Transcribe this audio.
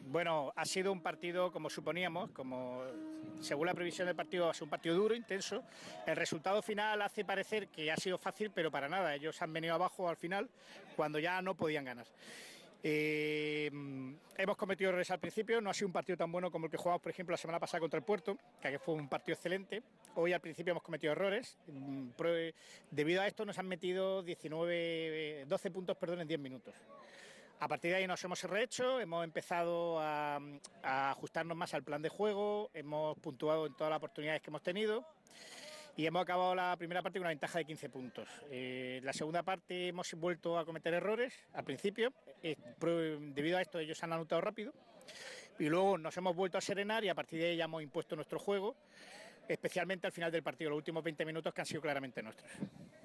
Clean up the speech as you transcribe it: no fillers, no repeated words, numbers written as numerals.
Bueno, ha sido un partido como suponíamos, como según la previsión del partido, ha sido un partido duro, intenso. El resultado final hace parecer que ha sido fácil, pero para nada. Ellos han venido abajo al final cuando ya no podían ganar. Hemos cometido errores al principio, no ha sido un partido tan bueno como el que jugamos, por ejemplo, la semana pasada contra el Puerto, que fue un partido excelente. Hoy al principio hemos cometido errores. Debido a esto nos han metido 12 puntos en 10 minutos. A partir de ahí nos hemos rehecho, hemos empezado a ajustarnos más al plan de juego, hemos puntuado en todas las oportunidades que hemos tenido y hemos acabado la primera parte con una ventaja de 15 puntos. La segunda parte hemos vuelto a cometer errores al principio, debido a esto ellos han anotado rápido y luego nos hemos vuelto a serenar y a partir de ahí ya hemos impuesto nuestro juego, especialmente al final del partido, los últimos 20 minutos que han sido claramente nuestros.